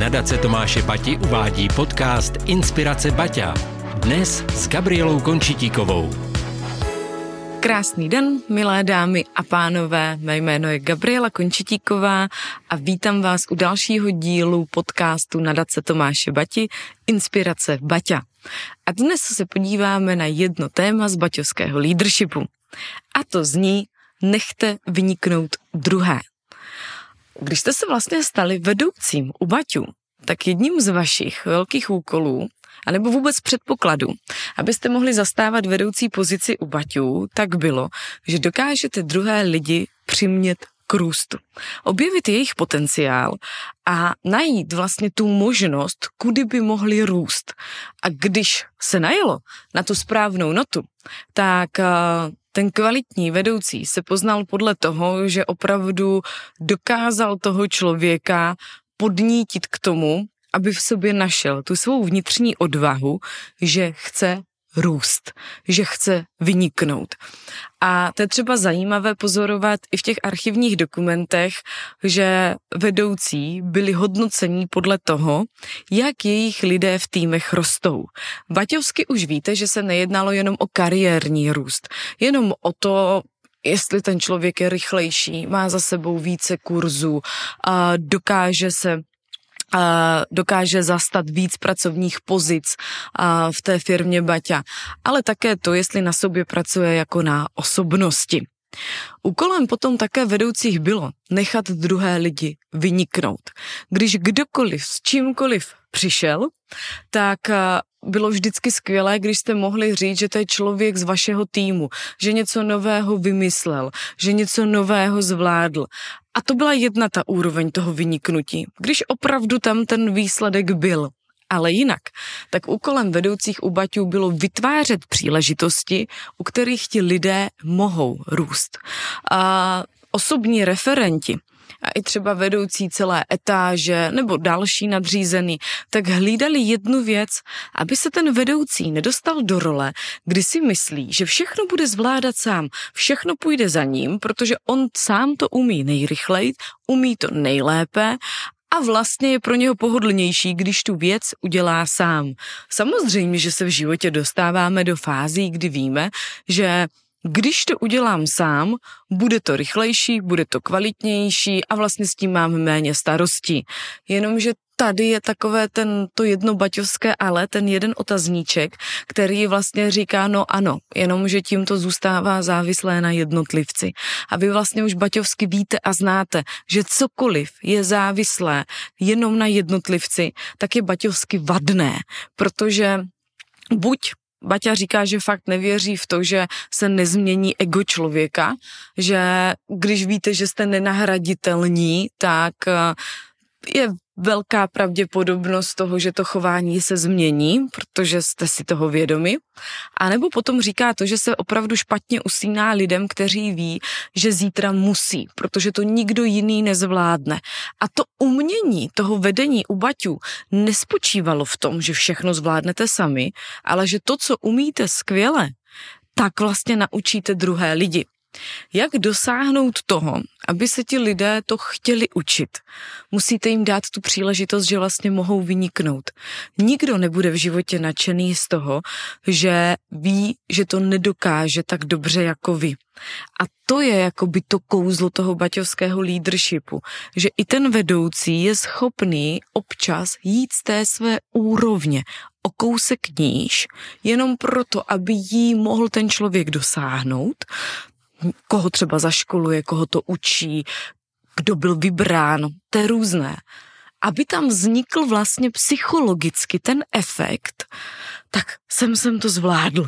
Nadace Tomáše Bati uvádí podcast Inspirace Baťa. Dnes s Gabrielou Končitíkovou. Krásný den, milé dámy a pánové, mé jméno je Gabriela Končitíková a vítám vás u dalšího dílu podcastu Nadace Tomáše Bati Inspirace Baťa. A dnes se podíváme na jedno téma z baťovského leadershipu. A to zní: nechte vyniknout druhé. Když jste se vlastně stali vedoucím u baťů, tak jedním z vašich velkých úkolů, anebo vůbec předpokladů, abyste mohli zastávat vedoucí pozici u baťů, tak bylo, že dokážete druhé lidi přimět k růstu. Objevit jejich potenciál a najít vlastně tu možnost, kudy by mohli růst. A když se najelo na tu správnou notu, tak ten kvalitní vedoucí se poznal podle toho, že opravdu dokázal toho člověka podnítit k tomu, aby v sobě našel tu svou vnitřní odvahu, že chce růst, že chce vyniknout. A to je třeba zajímavé pozorovat i v těch archivních dokumentech, že vedoucí byli hodnocení podle toho, jak jejich lidé v týmech rostou. Baťovsky už víte, že se nejednalo jenom o kariérní růst, jenom o to, jestli ten člověk je rychlejší, má za sebou více kurzů, dokáže zastat víc pracovních pozic v té firmě Baťa, ale také to, jestli na sobě pracuje jako na osobnosti. Úkolem potom také vedoucích bylo nechat druhé lidi vyniknout. Když kdokoliv s čímkoliv přišel, tak bylo vždycky skvělé, když jste mohli říct, že to je člověk z vašeho týmu, že něco nového vymyslel, že něco nového zvládl. A to byla jedna ta úroveň toho vyniknutí, když opravdu tam ten výsledek byl. Ale jinak, tak úkolem vedoucích u baťů bylo vytvářet příležitosti, u kterých ti lidé mohou růst. A osobní referenti a i třeba vedoucí celé etáže nebo další nadřízený, tak hlídali jednu věc, aby se ten vedoucí nedostal do role, kdy si myslí, že všechno bude zvládat sám, všechno půjde za ním, protože on sám to umí nejrychleji, umí to nejlépe a vlastně je pro něho pohodlnější, když tu věc udělá sám. Samozřejmě, že se v životě dostáváme do fází, kdy víme, že když to udělám sám, bude to rychlejší, bude to kvalitnější a vlastně s tím mám méně starostí. Jenomže tady je takové to jedno baťovské ale, ten jeden otazníček, který vlastně říká no ano, jenomže tím to zůstává závislé na jednotlivci. A vy vlastně už baťovsky víte a znáte, že cokoliv je závislé jenom na jednotlivci, tak je baťovsky vadné, protože buď Baťa říká, že fakt nevěří v to, že se nezmění ego člověka, že když víte, že jste nenahraditelní, tak je velká pravděpodobnost toho, že to chování se změní, protože jste si toho vědomi. A nebo potom říká to, že se opravdu špatně usíná lidem, kteří ví, že zítra musí, protože to nikdo jiný nezvládne. A to umění toho vedení u baťů nespočívalo v tom, že všechno zvládnete sami, ale že to, co umíte skvěle, tak vlastně naučíte druhé lidi. Jak dosáhnout toho, aby se ti lidé to chtěli učit? Musíte jim dát tu příležitost, že vlastně mohou vyniknout. Nikdo nebude v životě nadšený z toho, že ví, že to nedokáže tak dobře jako vy. A to je jakoby to kouzlo toho baťovského leadershipu, že i ten vedoucí je schopný občas jít z té své úrovně o kousek níž, jenom proto, aby jí mohl ten člověk dosáhnout, koho třeba zaškoluje, koho to učí, kdo byl vybrán, to je různé. Aby tam vznikl vlastně psychologicky ten efekt, tak jsem to zvládl.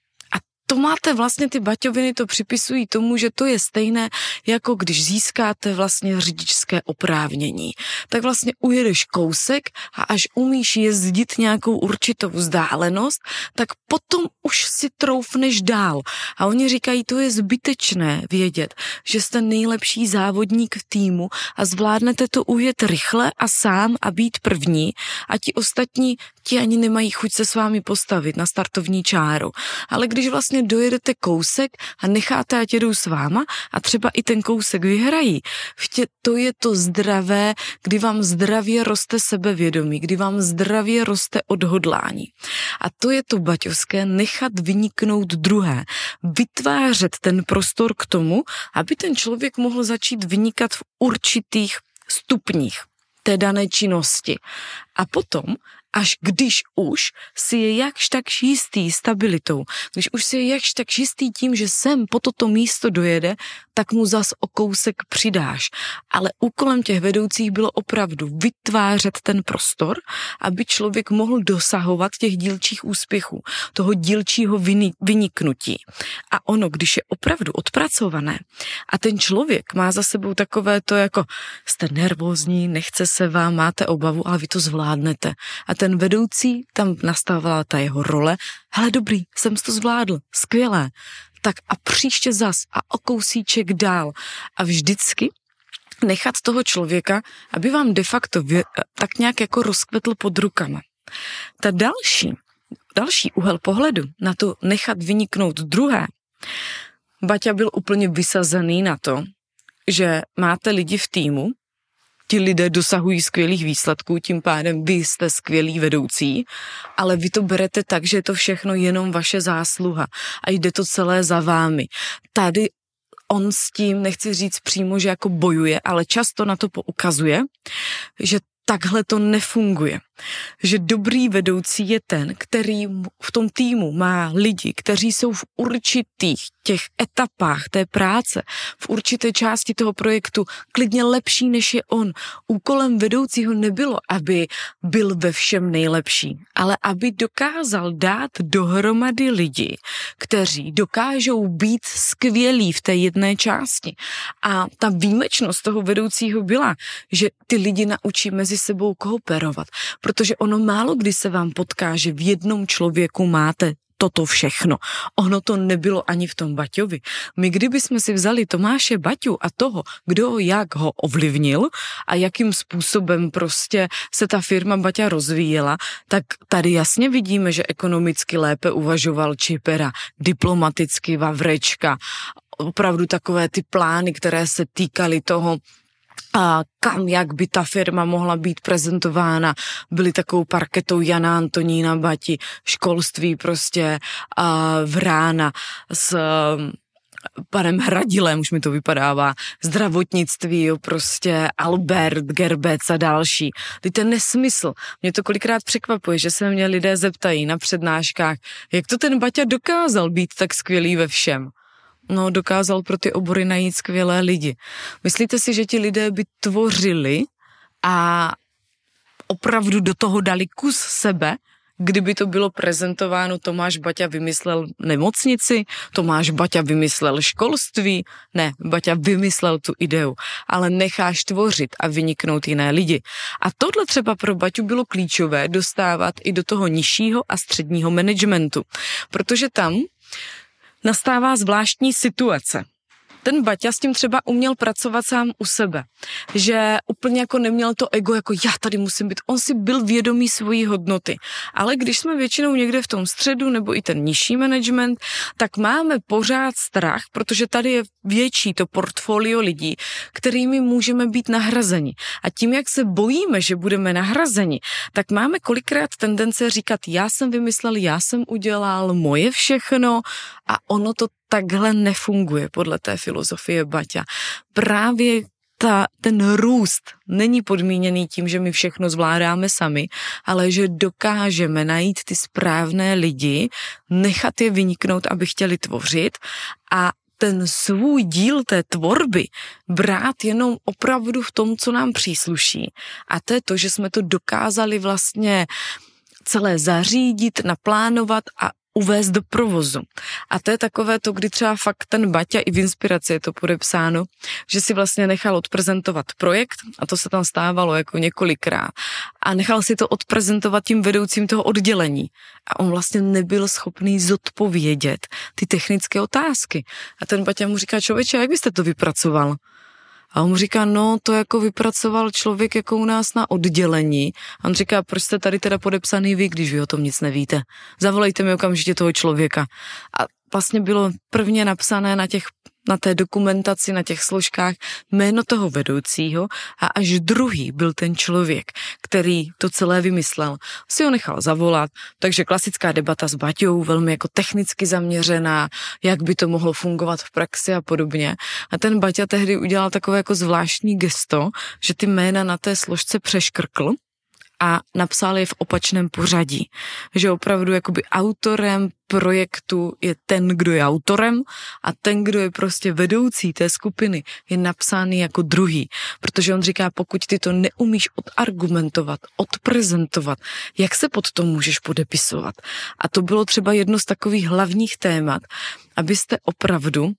To máte vlastně, ty baťoviny to připisují tomu, že to je stejné, jako když získáte vlastně řidičské oprávnění. Tak vlastně ujedeš kousek a až umíš jezdit nějakou určitou vzdálenost, tak potom už si troufneš dál. A oni říkají, to je zbytečné vědět, že jste nejlepší závodník v týmu a zvládnete to ujet rychle a sám a být první a ti ostatní, ti ani nemají chuť se s vámi postavit na startovní čáru. Ale když vlastně vlastně dojedete kousek a necháte, ať jedou s váma a třeba i ten kousek vyhrají. To je to zdravé, kdy vám zdravě roste sebevědomí, kdy vám zdravě roste odhodlání. A to je to baťovské, nechat vyniknout druhé. Vytvářet ten prostor k tomu, aby ten člověk mohl začít vynikat v určitých stupních té dané činnosti. A potom, až když už si je jakž tak jistý stabilitou, když už si je jakž tak jistý tím, že sem po toto místo dojede, tak mu zas o kousek přidáš. Ale úkolem těch vedoucích bylo opravdu vytvářet ten prostor, aby člověk mohl dosahovat těch dílčích úspěchů, toho dílčího vyniknutí. A ono, když je opravdu odpracované a ten člověk má za sebou takové to jako jste nervózní, nechce se vám, máte obavu, ale vy to zvládnete. A ten vedoucí, tam nastávala ta jeho role, hele dobrý, jsem to zvládl, skvělé, tak a příště zas a o kousíček dál. A vždycky nechat toho člověka, aby vám de facto tak nějak jako rozkvetl pod rukama. Ta další úhel pohledu na to nechat vyniknout druhé, Baťa byl úplně vysazený na to, že máte lidi v týmu, ti lidé dosahují skvělých výsledků, tím pádem vy jste skvělí vedoucí, ale vy to berete tak, že je to všechno jenom vaše zásluha a jde to celé za vámi. Tady on s tím, nechci říct přímo, že jako bojuje, ale často na to poukazuje, že takhle to nefunguje. Že dobrý vedoucí je ten, který v tom týmu má lidi, kteří jsou v určitých těch etapách té práce, v určité části toho projektu klidně lepší, než je on. Úkolem vedoucího nebylo, aby byl ve všem nejlepší, ale aby dokázal dát dohromady lidi, kteří dokážou být skvělí v té jedné části. A ta výjimečnost toho vedoucího byla, že ty lidi naučí mezi sebou kooperovat, protože ono málo kdy se vám potká, že v jednom člověku máte toto všechno. Ono to nebylo ani v tom Baťovi. My kdybychom si vzali Tomáše Baťu a toho, kdo jak ho ovlivnil a jakým způsobem prostě se ta firma Baťa rozvíjela, tak tady jasně vidíme, že ekonomicky lépe uvažoval Čipera, diplomaticky Vavrečka, opravdu takové ty plány, které se týkaly toho, a kam, jak by ta firma mohla být prezentována, byly takovou parketou Jana Antonína Bati, školství prostě Vrána s panem Hradilem, už mi to vypadává, zdravotnictví, jo, prostě Albert, Gerbec a další. Teď ten nesmysl. Mě to kolikrát překvapuje, že se mě lidé zeptají na přednáškách, jak to ten Baťa dokázal být tak skvělý ve všem. No, dokázal pro ty obory najít skvělé lidi. Myslíte si, že ti lidé by tvořili a opravdu do toho dali kus sebe, kdyby to bylo prezentováno, Tomáš Baťa vymyslel nemocnici, Tomáš Baťa vymyslel školství, ne, Baťa vymyslel tu ideu, ale necháš tvořit a vyniknout jiné lidi. A tohle třeba pro Baťu bylo klíčové dostávat i do toho nižšího a středního managementu, protože tam nastává zvláštní situace. Ten Baťa s tím třeba uměl pracovat sám u sebe, že úplně jako neměl to ego, jako já tady musím být, on si byl vědomý svojí hodnoty, ale když jsme většinou někde v tom středu nebo i ten nižší management, tak máme pořád strach, protože tady je větší to portfolio lidí, kterými můžeme být nahrazeni. A tím, jak se bojíme, že budeme nahrazeni, tak máme kolikrát tendence říkat, já jsem vymyslel, já jsem udělal, moje všechno a ono to takhle nefunguje podle té filozofie Baťa. Právě ten růst není podmíněný tím, že my všechno zvládáme sami, ale že dokážeme najít ty správné lidi, nechat je vyniknout, aby chtěli tvořit a ten svůj díl té tvorby brát jenom opravdu v tom, co nám přísluší. A to je to, že jsme to dokázali vlastně celé zařídit, naplánovat a uvést do provozu. A to je takové to, kdy třeba fakt ten Baťa i v Inspiraci je to podepsáno, že si vlastně nechal odprezentovat projekt a to se tam stávalo jako několikrát a nechal si to odprezentovat tím vedoucím toho oddělení a on vlastně nebyl schopný zodpovědět ty technické otázky. A ten Baťa mu říká, člověče, jak byste to vypracoval? A on mu říká, no to jako vypracoval člověk jako u nás na oddělení. A on říká, proč jste tady teda podepsaný vy, když vy o tom nic nevíte? Zavolejte mi okamžitě toho člověka. A vlastně bylo prvně napsané na té dokumentaci, na těch složkách jméno toho vedoucího a až druhý byl ten člověk, který to celé vymyslel. Si ho nechal zavolat, takže klasická debata s Baťou, velmi jako technicky zaměřená, jak by to mohlo fungovat v praxi a podobně. A ten Baťa tehdy udělal takové jako zvláštní gesto, že ty jména na té složce přeškrkl a napsal je v opačném pořadí. Že opravdu jakoby autorem projektu je ten, kdo je autorem a ten, kdo je prostě vedoucí té skupiny, je napsáný jako druhý. Protože on říká, pokud ty to neumíš odargumentovat, odprezentovat, jak se pod to můžeš podepisovat? A to bylo třeba jedno z takových hlavních témat, abyste opravdu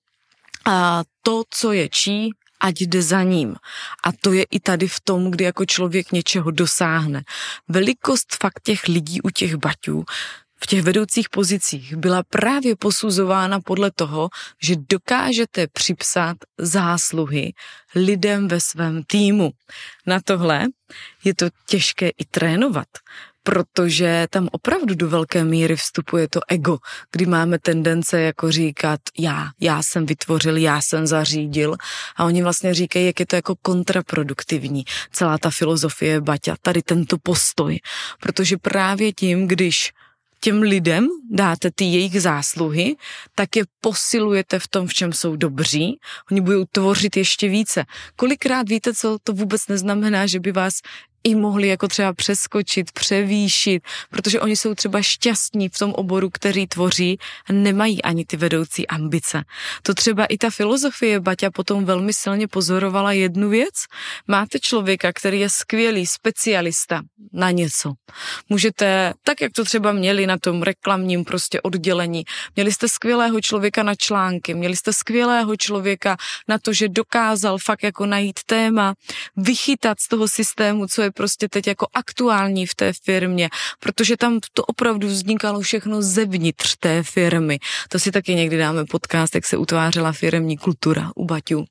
a to, co je čí, ať jde za ním. A to je i tady v tom, kdy jako člověk něčeho dosáhne. Velikost fakt těch lidí u těch Baťů v těch vedoucích pozicích byla právě posuzována podle toho, že dokážete připsat zásluhy lidem ve svém týmu. Na tohle je to těžké i trénovat, protože tam opravdu do velké míry vstupuje to ego, kdy máme tendence jako říkat já jsem vytvořil, já jsem zařídil a oni vlastně říkají, jak je to jako kontraproduktivní. Celá ta filozofie Baťa, tady tento postoj, protože právě tím, když těm lidem dáte ty jejich zásluhy, tak je posilujete v tom, v čem jsou dobří. Oni budou tvořit ještě více. Kolikrát víte, co to vůbec neznamená, že by vás i mohli jako třeba přeskočit, převýšit, protože oni jsou třeba šťastní v tom oboru, který tvoří a nemají ani ty vedoucí ambice. To třeba i ta filozofie Baťa potom velmi silně pozorovala jednu věc. Máte člověka, který je skvělý specialista na něco. Můžete, tak jak to třeba měli na tom reklamním prostě oddělení, měli jste skvělého člověka na články, měli jste skvělého člověka na to, že dokázal fakt jako najít téma, vychytat z toho systému, co je prostě teď jako aktuální v té firmě, protože tam to opravdu vznikalo všechno zevnitř té firmy. To si taky někdy dáme podcast, jak se utvářela firemní kultura u Baťů.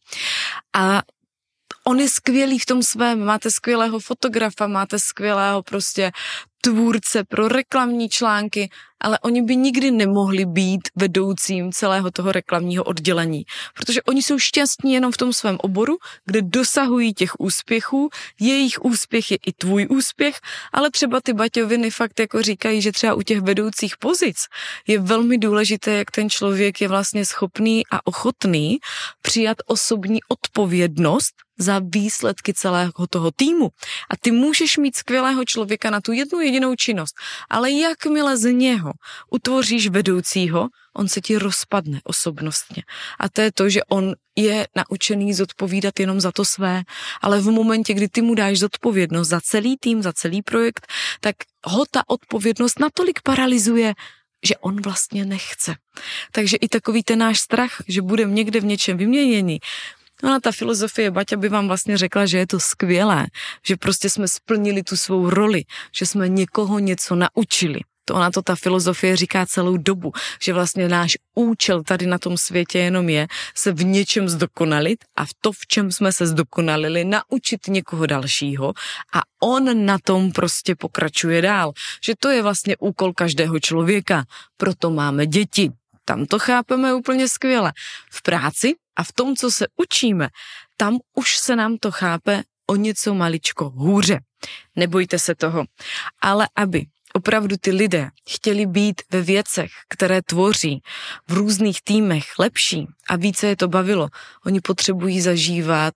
A on je skvělý v tom svém, máte skvělého fotografa, máte skvělého prostě tvůrce pro reklamní články, ale oni by nikdy nemohli být vedoucím celého toho reklamního oddělení, protože oni jsou šťastní jenom v tom svém oboru, kde dosahují těch úspěchů, jejich úspěch je i tvůj úspěch, ale třeba ty Baťoviny fakt jako říkají, že třeba u těch vedoucích pozic je velmi důležité, jak ten člověk je vlastně schopný a ochotný přijat osobní odpovědnost za výsledky celého toho týmu. A ty můžeš mít skvělého člověka na tu jednu jedinou činnost, ale jakmile z něho utvoříš vedoucího, on se ti rozpadne osobnostně. A to je to, že on je naučený zodpovídat jenom za to své, ale v momentě, kdy ty mu dáš zodpovědnost za celý tým, za celý projekt, tak ho ta odpovědnost natolik paralyzuje, že on vlastně nechce. Takže i takový ten náš strach, že budeme někde v něčem vyměněni. No a ta filozofie Baťa by vám vlastně řekla, že je to skvělé, že prostě jsme splnili tu svou roli, že jsme někoho něco naučili. To ona to ta filozofie říká celou dobu, že vlastně náš účel tady na tom světě jenom je se v něčem zdokonalit a v to, v čem jsme se zdokonalili, naučit někoho dalšího a on na tom prostě pokračuje dál. Že to je vlastně úkol každého člověka, proto máme děti. Tam to chápeme úplně skvěle. V práci a v tom, co se učíme, tam už se nám to chápe o něco maličko hůře. Nebojte se toho. Ale aby opravdu ty lidé chtěli být ve věcech, které tvoří v různých týmech lepší a více je to bavilo, oni potřebují zažívat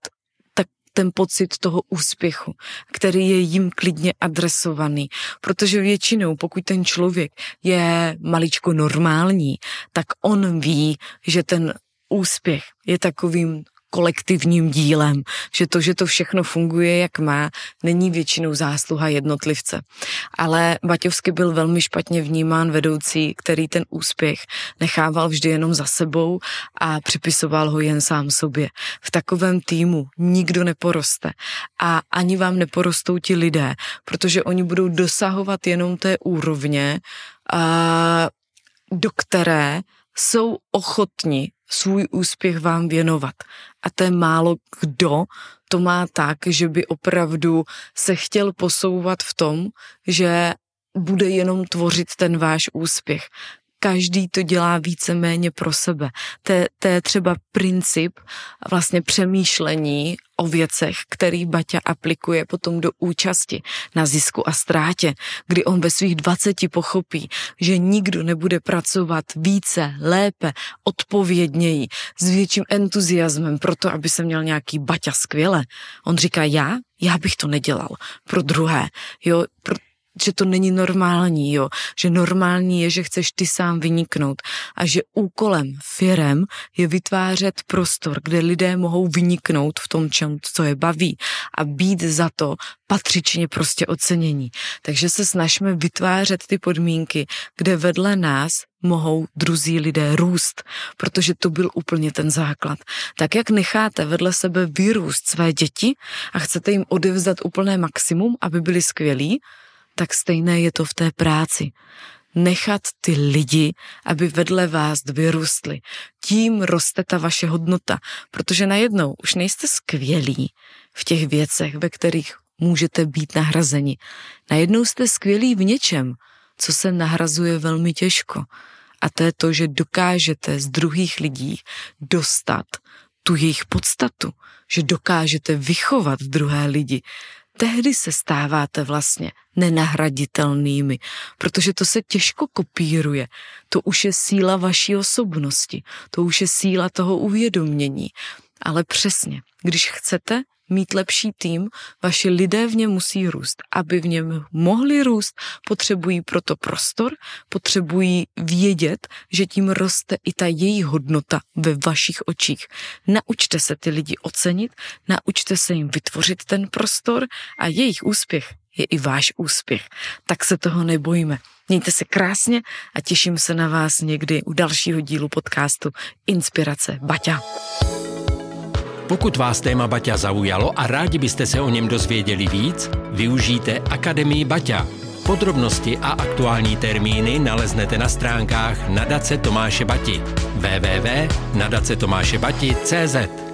ten pocit toho úspěchu, který je jim klidně adresovaný. Protože většinou, pokud ten člověk je maličko normální, tak on ví, že ten úspěch je takovým kolektivním dílem, že to všechno funguje, jak má, není většinou zásluha jednotlivce. Ale Baťovsky byl velmi špatně vnímán vedoucí, který ten úspěch nechával vždy jenom za sebou a připisoval ho jen sám sobě. V takovém týmu nikdo neporoste a ani vám neporostou ti lidé, protože oni budou dosahovat jenom té úrovně, do které jsou ochotni svůj úspěch vám věnovat. A to je málo kdo to má tak, že by opravdu se chtěl posouvat v tom, že bude jenom tvořit ten váš úspěch. každý to dělá víceméně pro sebe. To je třeba princip vlastně přemýšlení o věcech, který Baťa aplikuje potom do účasti na zisku a ztrátě, kdy on ve svých 20 pochopí, že nikdo nebude pracovat více, lépe, odpovědněji, s větším entuziasmem proto, aby se měl nějaký Baťa skvěle. On říká, já bych to nedělal pro druhé, jo, že to není normální, jo, že normální je, že chceš ty sám vyniknout a že úkolem firem je vytvářet prostor, kde lidé mohou vyniknout v tom, co je baví a být za to patřičně prostě ocenění. Takže se snažíme vytvářet ty podmínky, kde vedle nás mohou druzí lidé růst, protože to byl úplně ten základ. Tak jak necháte vedle sebe vyrůst své děti a chcete jim odevzdat úplné maximum, aby byli skvělí, tak stejné je to v té práci. Nechat ty lidi, aby vedle vás vyrůstli. Tím roste ta vaše hodnota, protože najednou už nejste skvělí v těch věcech, ve kterých můžete být nahrazeni. Najednou jste skvělí v něčem, co se nahrazuje velmi těžko. A to je to, že dokážete z druhých lidí dostat tu jejich podstatu, že dokážete vychovat druhé lidi. Tehdy se stáváte vlastně nenahraditelnými, protože to se těžko kopíruje. To už je síla vaší osobnosti, to už je síla toho uvědomění. Ale přesně, když chcete mít lepší tým, vaši lidé v něm musí růst. Aby v něm mohli růst, potřebují proto prostor, potřebují vědět, že tím roste i ta jejich hodnota ve vašich očích. Naučte se ty lidi ocenit, naučte se jim vytvořit ten prostor a jejich úspěch je i váš úspěch. Tak se toho nebojíme. Mějte se krásně a těším se na vás někdy u dalšího dílu podcastu Inspirace Baťa. Pokud vás téma Baťa zaujalo a rádi byste se o něm dozvěděli víc, využijte Akademii Baťa. Podrobnosti a aktuální termíny naleznete na stránkách Nadace Tomáše Bati www.nadacetomášebati.cz.